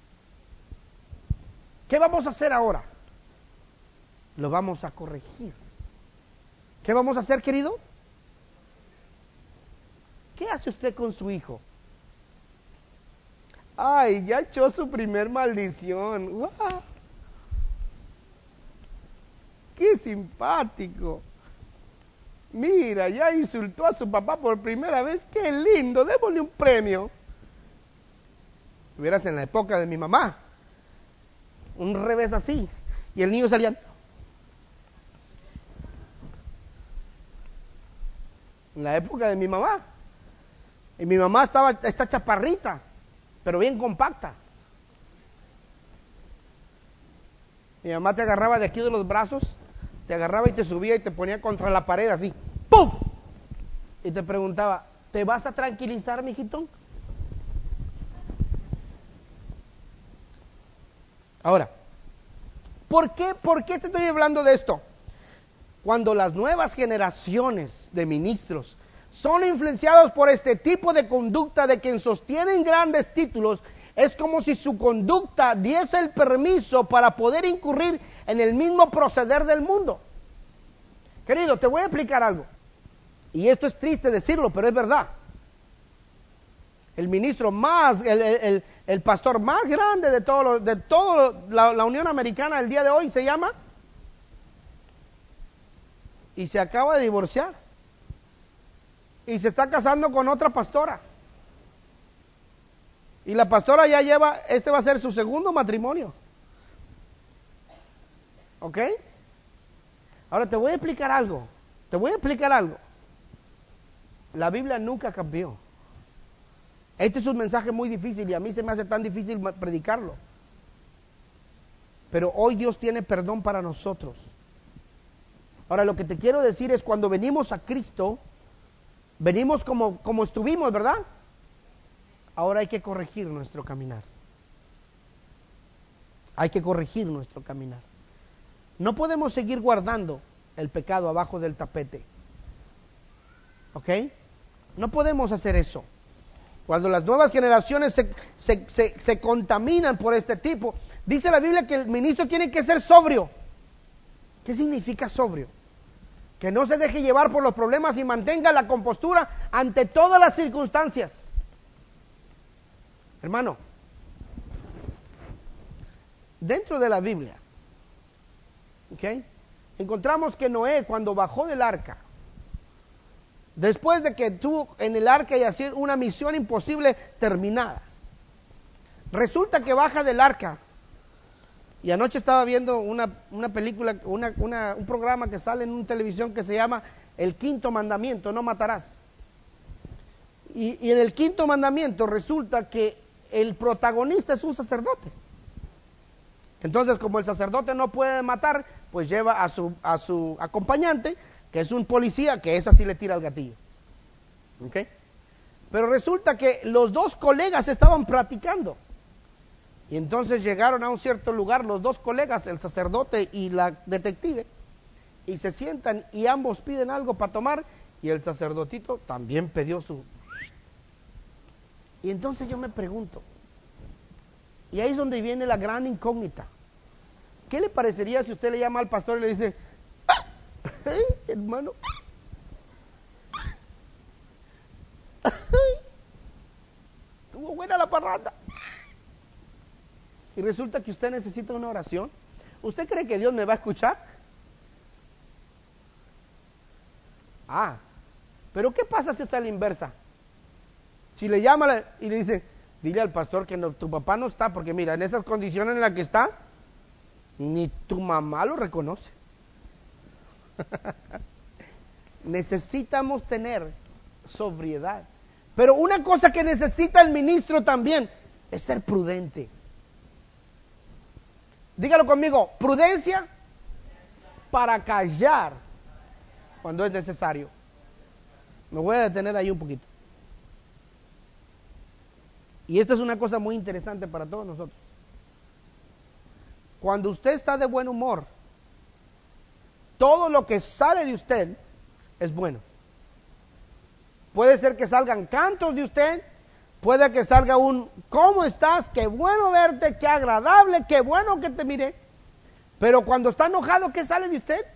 ¿Qué vamos a hacer ahora? Lo vamos a corregir. ¿Qué vamos a hacer, querido? ¿Qué hace usted con su hijo? Ay, ya echó su primer maldición. ¡Wow! ¡Qué simpático! Mira, ya insultó a su papá por primera vez. ¡Qué lindo! Démosle un premio. Estuvieras en la época de mi mamá. Un revés así. Y el niño salía. En la época de mi mamá. Y mi mamá estaba, esta chaparrita, pero bien compacta. Mi mamá te agarraba de aquí de los brazos, te agarraba y te subía y te ponía contra la pared así. ¡Pum! Y te preguntaba, ¿te vas a tranquilizar, mijito? Ahora, ¿por qué, ¿por qué te estoy hablando de esto? Cuando las nuevas generaciones de ministros son influenciados por este tipo de conducta de quien sostienen grandes títulos, es como si su conducta diese el permiso para poder incurrir en el mismo proceder del mundo. Querido, te voy a explicar algo. Y esto es triste decirlo, pero es verdad. El ministro más, el, el, el pastor más grande de todo, de toda la, la Unión Americana el día de hoy se llama, y se acaba de divorciar, y se está casando con otra pastora, y la pastora ya lleva, este va a ser su segundo matrimonio. ¿Ok? Ahora te voy a explicar algo, te voy a explicar algo. La Biblia nunca cambió. Este es un mensaje muy difícil y a mí se me hace tan difícil predicarlo. Pero hoy Dios tiene perdón para nosotros. Ahora lo que te quiero decir es, cuando venimos a Cristo, venimos como, como estuvimos, ¿verdad? Ahora hay que corregir nuestro caminar. Hay que corregir nuestro caminar. No podemos seguir guardando el pecado abajo del tapete. ¿Ok? No podemos hacer eso. Cuando las nuevas generaciones se, se, se, se contaminan por este tipo, dice la Biblia que el ministro tiene que ser sobrio. ¿Qué significa sobrio? Que no se deje llevar por los problemas y mantenga la compostura ante todas las circunstancias. Hermano, dentro de la Biblia, ¿ok?, encontramos que Noé, cuando bajó del arca, después de que tuvo en el arca y hacer una misión imposible terminada, resulta que baja del arca. Y anoche estaba viendo una, una película, una, una, un programa que sale en una televisión que se llama El Quinto Mandamiento, no matarás. Y, y en el Quinto Mandamiento resulta que el protagonista es un sacerdote. Entonces, como el sacerdote no puede matar, pues lleva a su, a su acompañante, que es un policía, que esa sí le tira el gatillo. ¿Ok? Pero resulta que los dos colegas estaban platicando. Y entonces llegaron a un cierto lugar los dos colegas, el sacerdote y la detective, y se sientan y ambos piden algo para tomar, y el sacerdotito también pidió su... Y entonces yo me pregunto, y ahí es donde viene la gran incógnita. ¿Qué le parecería si usted le llama al pastor y le dice, ¡ah! ¿Eh, hermano? Estuvo buena la parranda. Y resulta que usted necesita una oración. ¿Usted cree que Dios me va a escuchar? Ah, pero ¿qué pasa si está a la inversa? Si le llama y le dice, dile al pastor que no, tu papá no está, porque mira, en esas condiciones en las que está, ni tu mamá lo reconoce. Necesitamos tener sobriedad. Pero una cosa que necesita el ministro también es ser prudente. Dígalo conmigo, prudencia para callar cuando es necesario. Me voy a detener ahí un poquito. Y esto es una cosa muy interesante para todos nosotros. Cuando usted está de buen humor, todo lo que sale de usted es bueno. Puede ser que salgan cantos de usted, puede que salga un ¿cómo estás? Qué bueno verte, qué agradable, qué bueno que te miré. Pero cuando está enojado, ¿qué sale de usted?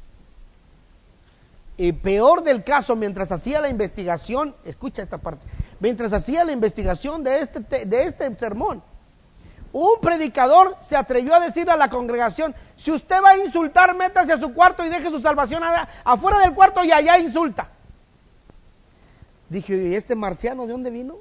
Y peor del caso, mientras hacía la investigación, escucha esta parte, mientras hacía la investigación de este, de este sermón, un predicador se atrevió a decirle a la congregación: si usted va a insultar, métase a su cuarto y deje su salvación afuera del cuarto y allá insulta. Dije: ¿y este marciano de dónde vino?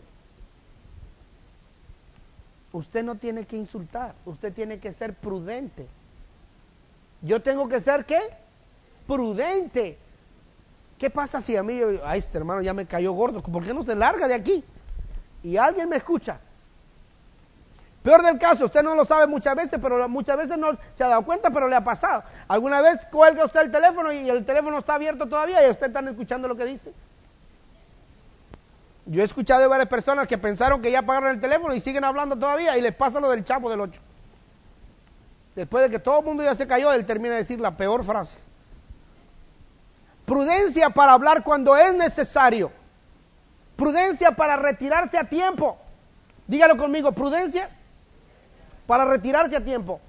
Usted no tiene que insultar, usted tiene que ser prudente. Yo tengo que ser, ¿qué? Prudente. ¿Qué pasa si a mí, ay, este hermano ya me cayó gordo, ¿por qué no se larga de aquí? Y alguien me escucha. Peor del caso, usted no lo sabe muchas veces, pero muchas veces no se ha dado cuenta, pero le ha pasado. ¿Alguna vez cuelga usted el teléfono y el teléfono está abierto todavía y usted está escuchando lo que dice? Yo he escuchado de varias personas que pensaron que ya apagaron el teléfono y siguen hablando todavía y les pasa lo del Chavo del Ocho. Después de que todo el mundo ya se cayó, él termina de decir la peor frase. Prudencia para hablar cuando es necesario. Prudencia para retirarse a tiempo. Dígalo conmigo: prudencia para retirarse a tiempo.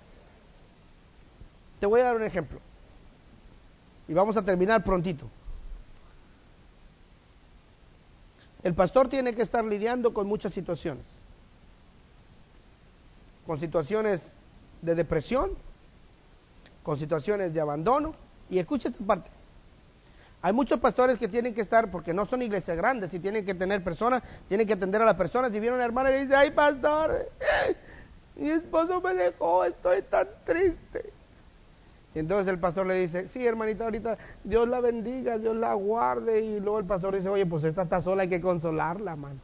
Te voy a dar un ejemplo. Y vamos a terminar prontito. El pastor tiene que estar lidiando con muchas situaciones. Con situaciones de depresión, con situaciones de abandono. Y escucha esta parte. Hay muchos pastores que tienen que estar, porque no son iglesias grandes, y tienen que tener personas, tienen que atender a las personas. Y viene una hermana y le dice: ay, pastor, mi esposo me dejó, estoy tan triste. Y entonces el pastor le dice: sí, hermanita, ahorita Dios la bendiga, Dios la guarde. Y luego el pastor dice: oye, pues esta está sola, hay que consolarla, mano.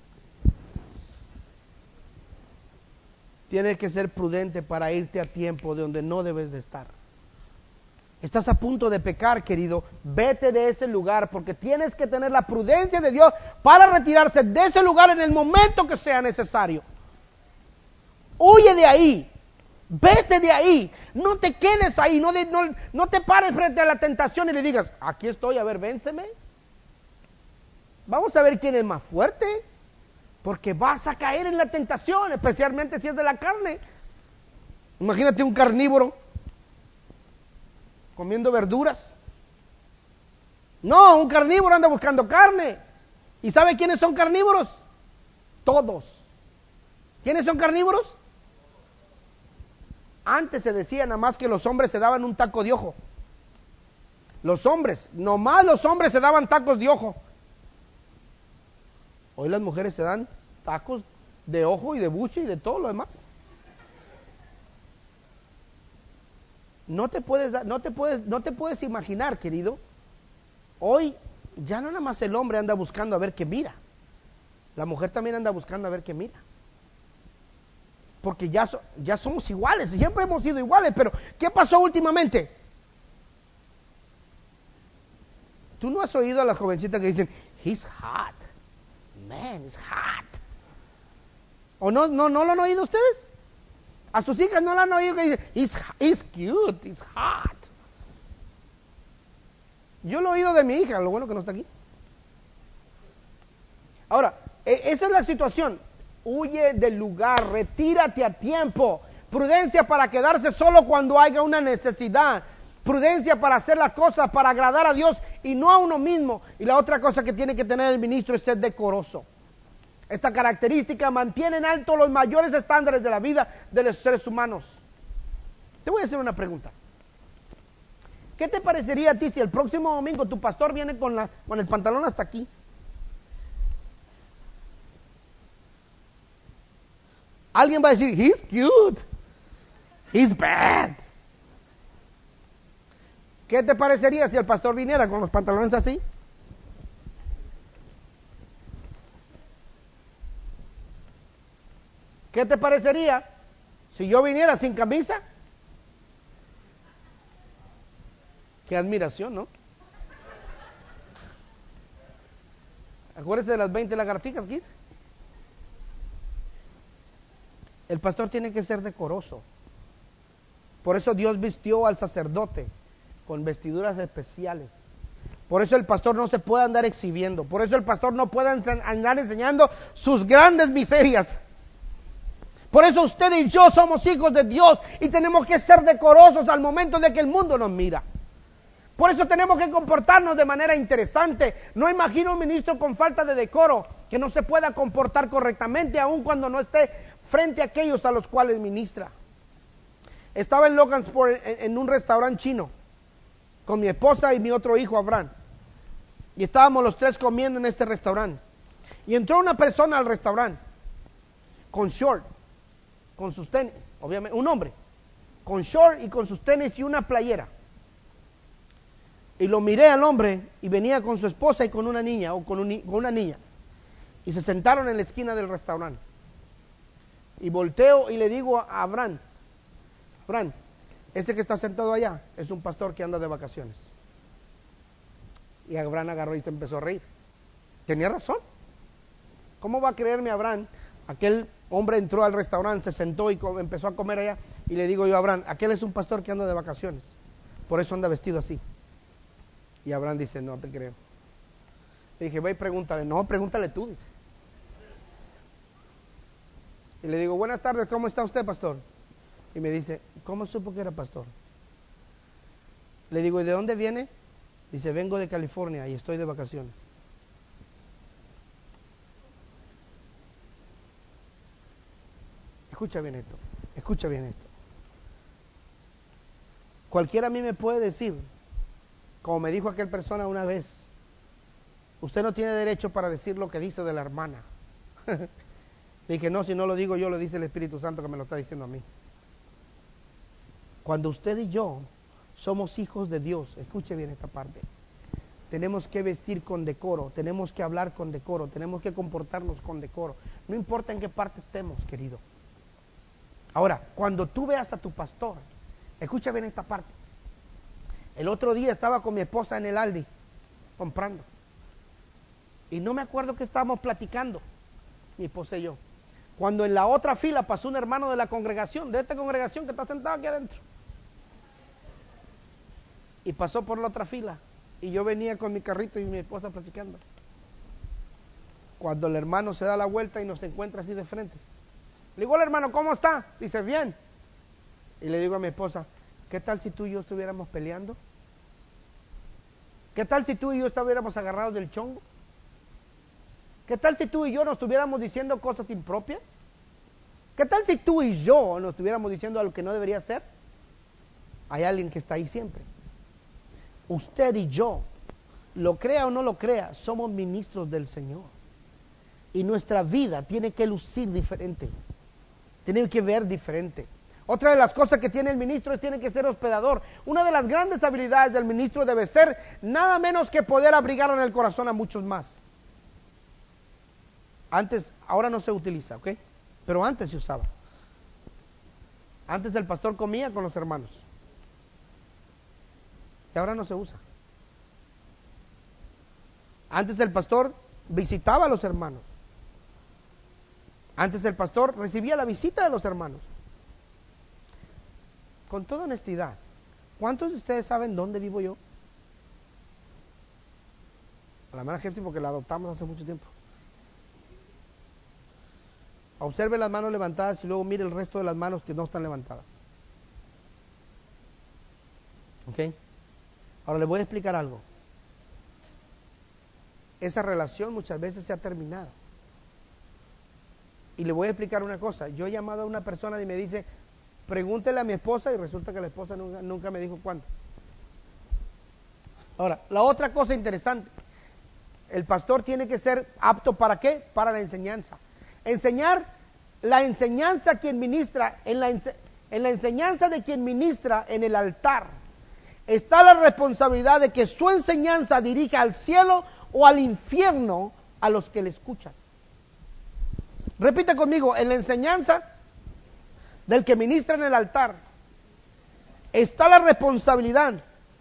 Tienes que ser prudente para irte a tiempo de donde no debes de estar. Estás a punto de pecar, querido, vete de ese lugar, porque tienes que tener la prudencia de Dios para retirarse de ese lugar en el momento que sea necesario. Huye de ahí, vete de ahí, no te quedes ahí, no, de, no, no te pares frente a la tentación y le digas: aquí estoy, a ver, vénseme. Vamos a ver quién es más fuerte, porque vas a caer en la tentación, especialmente si es de la carne. Imagínate un carnívoro comiendo verduras. No, un carnívoro anda buscando carne. ¿Y sabe quiénes son carnívoros? Todos. ¿Quiénes son carnívoros? Antes se decía nada más que los hombres se daban un taco de ojo. Los hombres, nomás los hombres se daban tacos de ojo. Hoy las mujeres se dan tacos de ojo y de buche y de todo lo demás. No te puedes, no te puedes, no te puedes imaginar, querido. Hoy ya no nada más el hombre anda buscando a ver qué mira. La mujer también anda buscando a ver qué mira. Porque ya, so, ya somos iguales, siempre hemos sido iguales, pero ¿qué pasó últimamente? ¿Tú no has oído a las jovencitas que dicen: he's hot, man, he's hot? ¿O no, no, no lo han oído ustedes? A sus hijas no lo han oído que dicen: he's, he's cute, he's hot. Yo lo he oído de mi hija, lo bueno que no está aquí. Ahora, esa es la situación. Huye del lugar, retírate a tiempo. Prudencia para quedarse solo cuando haya una necesidad. Prudencia para hacer las cosas para agradar a Dios y no a uno mismo. Y la otra cosa que tiene que tener el ministro es ser decoroso. Esta característica mantiene en alto los mayores estándares de la vida de los seres humanos. Te voy a hacer una pregunta. ¿Qué te parecería a ti si el próximo domingo tu pastor viene con, la, con el pantalón hasta aquí? Alguien va a decir: he's cute, he's bad. ¿Qué te parecería si el pastor viniera con los pantalones así? ¿Qué te parecería si yo viniera sin camisa? Qué admiración, ¿no? Acuérdese de las veinte lagartijas que hice. El pastor tiene que ser decoroso. Por eso Dios vistió al sacerdote con vestiduras especiales. Por eso el pastor no se puede andar exhibiendo. Por eso el pastor no puede andar enseñando sus grandes miserias. Por eso usted y yo somos hijos de Dios y tenemos que ser decorosos al momento de que el mundo nos mira. Por eso tenemos que comportarnos de manera interesante. No imagino un ministro con falta de decoro que no se pueda comportar correctamente, aun cuando no esté frente a aquellos a los cuales ministra. Estaba en Logansport en, en un restaurante chino con mi esposa y mi otro hijo Abraham, y estábamos los tres comiendo en este restaurante, y entró una persona al restaurante con short, con sus tenis, obviamente un hombre con short y con sus tenis y una playera, y lo miré al hombre y venía con su esposa y con una niña o con, un, con una niña, y se sentaron en la esquina del restaurante, y volteo y le digo a Abraham: Abraham, ese que está sentado allá es un pastor que anda de vacaciones. Y Abraham agarró y se empezó a reír. Tenía razón. ¿Cómo va a creerme Abraham? Aquel hombre entró al restaurante, se sentó y empezó a comer allá, y le digo yo a Abraham: aquel es un pastor que anda de vacaciones, por eso anda vestido así. Y Abraham dice: no te creo. Le dije: ve y pregúntale. No, pregúntale tú, dice. Y le digo: buenas tardes, ¿cómo está usted, pastor? Y me dice: ¿cómo supo que era pastor? Le digo: ¿y de dónde viene? Dice: vengo de California y estoy de vacaciones. Escucha bien esto, escucha bien esto. Cualquiera a mí me puede decir, como me dijo aquel persona una vez: usted no tiene derecho para decir lo que dice de la hermana. Le dije: no, si no lo digo yo, lo dice el Espíritu Santo que me lo está diciendo a mí. Cuando usted y yo somos hijos de Dios, escuche bien esta parte, tenemos que vestir con decoro, tenemos que hablar con decoro, tenemos que comportarnos con decoro, no importa en qué parte estemos, querido. Ahora, cuando tú veas a tu pastor, escucha bien esta parte. El otro día estaba con mi esposa en el Aldi comprando, y no me acuerdo qué estábamos platicando, mi esposa y yo, cuando en la otra fila pasó un hermano de la congregación, de esta congregación que está sentado aquí adentro, y pasó por la otra fila, y yo venía con mi carrito y mi esposa platicando. Cuando el hermano se da la vuelta y nos encuentra así de frente, le digo al hermano: ¿cómo está? Dice: bien. Y le digo a mi esposa: ¿qué tal si tú y yo estuviéramos peleando? ¿Qué tal si tú y yo estuviéramos agarrados del chongo? ¿Qué tal si tú y yo nos estuviéramos diciendo cosas impropias? ¿Qué tal si tú y yo nos estuviéramos diciendo algo que no debería ser? Hay alguien que está ahí siempre. Usted y yo, lo crea o no lo crea, somos ministros del Señor. Y nuestra vida tiene que lucir diferente. Tiene que ver diferente. Otra de las cosas que tiene el ministro es tiene que ser hospedador. Una de las grandes habilidades del ministro debe ser nada menos que poder abrigar en el corazón a muchos más. Antes, ahora no se utiliza, ¿ok? Pero antes se usaba. Antes el pastor comía con los hermanos. Y ahora no se usa. Antes el pastor visitaba a los hermanos. Antes el pastor recibía la visita de los hermanos. Con toda honestidad, ¿cuántos de ustedes saben dónde vivo yo? A la hermana Jepsi, porque la adoptamos hace mucho tiempo. Observe las manos levantadas y luego mire el resto de las manos que no están levantadas. ¿Ok? Ahora le voy a explicar algo. Esa relación muchas veces se ha terminado. Y le voy a explicar una cosa. Yo he llamado a una persona y me dice: pregúntele a mi esposa, y resulta que la esposa nunca, nunca me dijo cuándo. Ahora, la otra cosa interesante. El pastor tiene que ser apto ¿para qué? Para la enseñanza. Enseñar, la enseñanza quien ministra, en la, en la enseñanza de quien ministra en el altar, está la responsabilidad de que su enseñanza dirija al cielo o al infierno a los que le escuchan. Repita conmigo: en la enseñanza del que ministra en el altar está la responsabilidad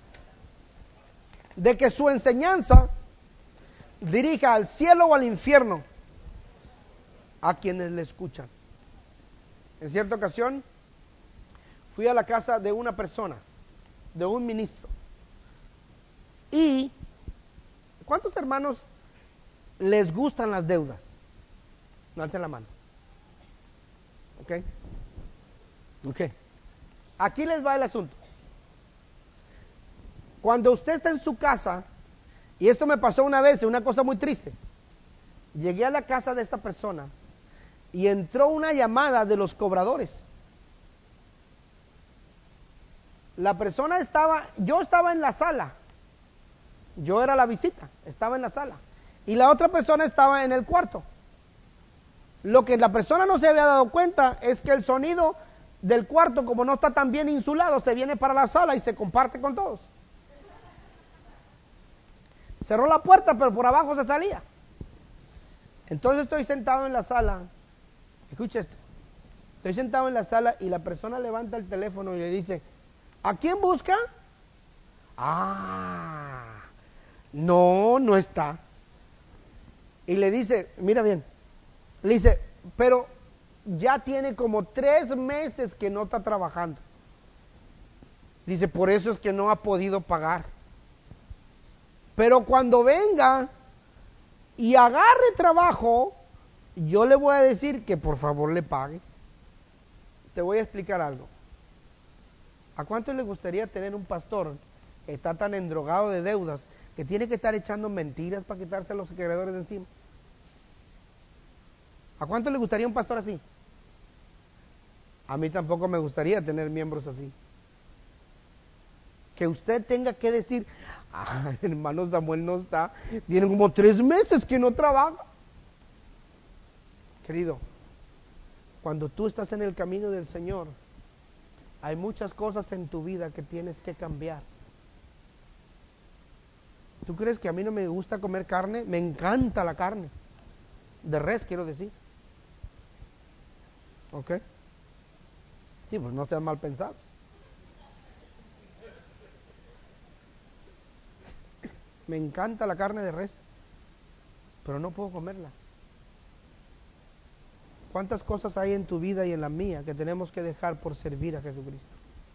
de que su enseñanza dirija al cielo o al infierno a quienes le escuchan. En cierta ocasión fui a la casa de una persona, de un ministro, y ¿cuántos hermanos les gustan las deudas? No alcen la mano. ¿Ok? Ok. Aquí les va el asunto. Cuando usted está en su casa, y esto me pasó una vez, una cosa muy triste. Llegué a la casa de esta persona y entró una llamada de los cobradores. La persona estaba, yo estaba en la sala, yo era la visita, estaba en la sala, y la otra persona estaba en el cuarto. Lo que la persona no se había dado cuenta es que el sonido del cuarto, como no está tan bien insulado, se viene para la sala y se comparte con todos. Cerró la puerta, pero por abajo se salía. Entonces estoy sentado en la sala, escucha esto, estoy sentado en la sala y la persona levanta el teléfono y le dice, ¿a quién busca? Ah, no, no está. Y le dice, mira bien, le dice, pero ya tiene como tres meses que no está trabajando. Dice, por eso es que no ha podido pagar. Pero cuando venga y agarre trabajo, yo le voy a decir que por favor le pague. Te voy a explicar algo. ¿A cuánto le gustaría tener un pastor que está tan endrogado de deudas que tiene que estar echando mentiras para quitarse a los acreedores de encima? ¿A cuánto le gustaría un pastor así? A mí tampoco me gustaría tener miembros así. Que usted tenga que decir, ah, hermano Samuel no está, tiene como tres meses que no trabaja. Querido, cuando tú estás en el camino del Señor, hay muchas cosas en tu vida que tienes que cambiar. ¿Tú crees que a mí no me gusta comer carne? Me encanta la carne. De res, quiero decir. ¿Ok? Sí, pues no sean mal pensados. Me encanta la carne de res, pero no puedo comerla. ¿Cuántas cosas hay en tu vida y en la mía que tenemos que dejar por servir a Jesucristo?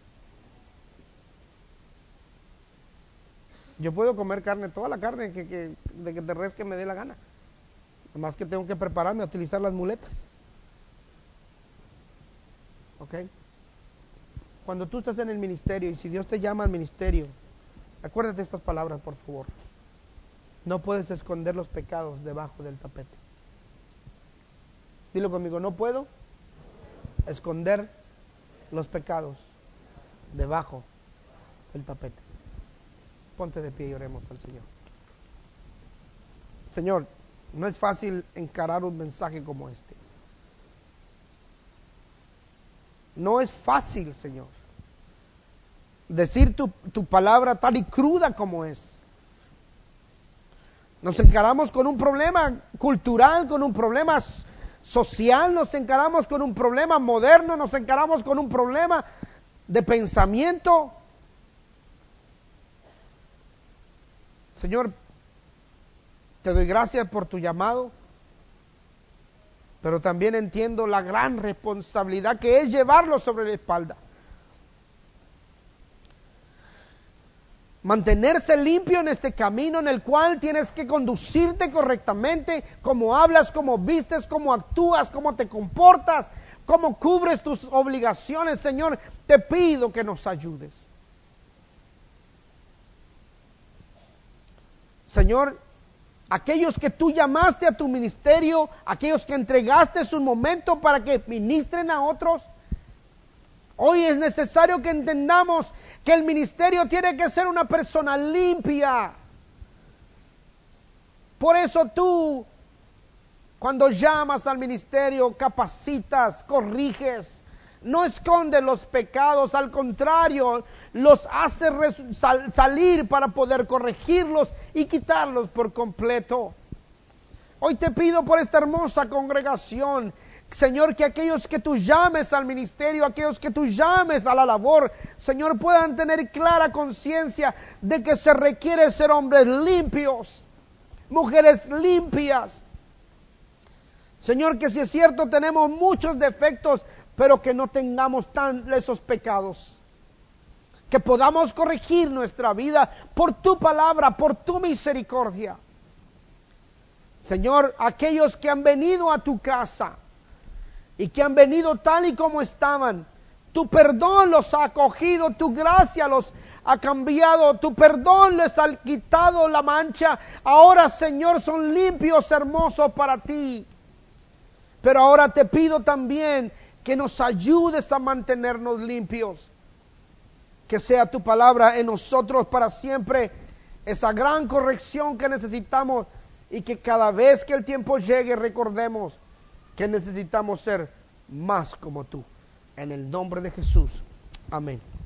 Yo puedo comer carne, toda la carne que, que, de, de res que me dé la gana. Además que tengo que prepararme a utilizar las muletas. ¿Ok? Cuando tú estás en el ministerio y si Dios te llama al ministerio, acuérdate de estas palabras, por favor. No puedes esconder los pecados debajo del tapete. Dilo conmigo, no puedo esconder los pecados debajo del tapete. Ponte de pie y oremos al Señor. Señor, no es fácil encarar un mensaje como este. No es fácil, Señor, decir tu, tu palabra tal y cruda como es. Nos encaramos con un problema cultural, con un problema social, nos encaramos con un problema moderno, nos encaramos con un problema de pensamiento. Señor, te doy gracias por tu llamado, pero también entiendo la gran responsabilidad que es llevarlo sobre la espalda. Mantenerse limpio en este camino en el cual tienes que conducirte correctamente, cómo hablas, cómo vistes, cómo actúas, cómo te comportas, cómo cubres tus obligaciones. Señor, te pido que nos ayudes. Señor, aquellos que tú llamaste a tu ministerio, aquellos que entregaste su momento para que ministren a otros, hoy es necesario que entendamos que el ministerio tiene que ser una persona limpia. Por eso tú, cuando llamas al ministerio, capacitas, corriges, no escondes los pecados, al contrario, los haces sal- salir para poder corregirlos y quitarlos por completo. Hoy te pido por esta hermosa congregación, Señor, que aquellos que tú llames al ministerio, aquellos que tú llames a la labor, Señor, puedan tener clara conciencia de que se requiere ser hombres limpios, mujeres limpias. Señor, que si es cierto tenemos muchos defectos, pero que no tengamos tan esos pecados. Que podamos corregir nuestra vida por tu palabra, por tu misericordia. Señor, aquellos que han venido a tu casa y que han venido tal y como estaban, Tu perdón los ha acogido, tu gracia los ha cambiado, tu perdón les ha quitado la mancha. Ahora, Señor, son limpios, hermosos para ti. Pero ahora te pido también que nos ayudes a mantenernos limpios. Que sea tu palabra en nosotros para siempre, esa gran corrección que necesitamos, y que cada vez que el tiempo llegue recordemos que necesitamos ser más como tú. En el nombre de Jesús. Amén.